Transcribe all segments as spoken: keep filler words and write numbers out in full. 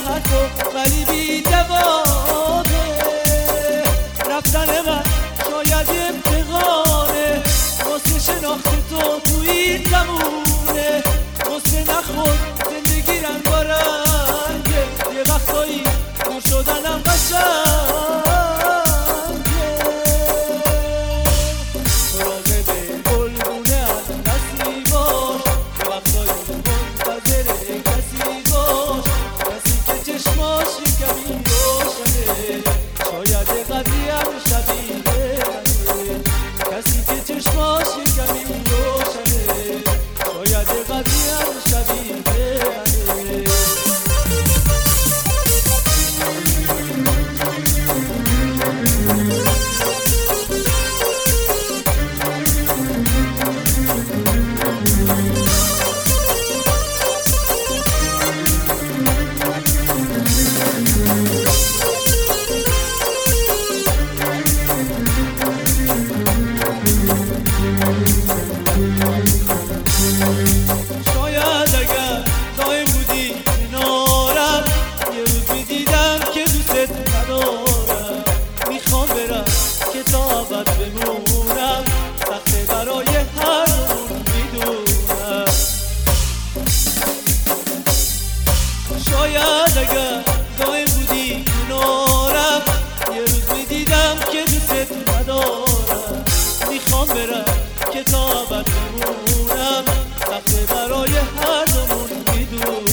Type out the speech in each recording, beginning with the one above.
حرف و ولی بی جوابه. رفتن من شاید امتحانه واسه شناخت تو تو این زمونه. واسه نخور زندگی رنگ و رنگه، یه وقتایی دور شدنم قشنگه. راقب گلگونه از دستی باش، یه وقتایی منتظر کسی باش، کسی که چشماش کمی روشنه، شاید قدریم شبیه منه. کسی که چشماش کمی روشنه، شاید قدریم شبیه منه. شاید اگر دایم بودی کنارم، یه روز میدیدم که دوست ندارم. میخوام برم که تا ابد بمونم، سخته برای هر دومون میدونم. شاید اگر دایم بودی کنارم، یه روز میدیدم که دوست ندارم. میخوام برم که تا ابد بمونم، سخته برای هر دومون میدونم.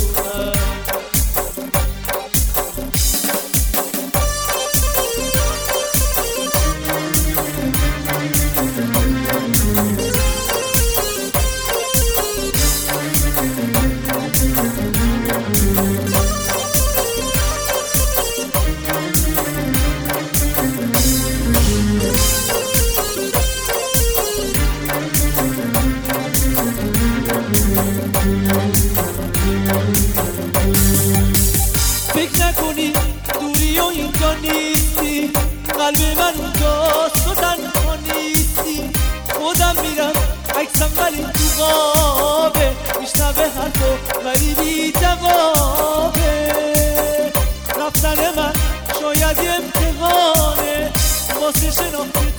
فکر نکنی دوری و اینجا نیستی، قلب من اونجاست و تنها نیستی. خودم میرم عکسم ولی تو غابه، میشنوه حرفو ولی بی جوابه. رفتن من شاید امتحانه واسه شناخت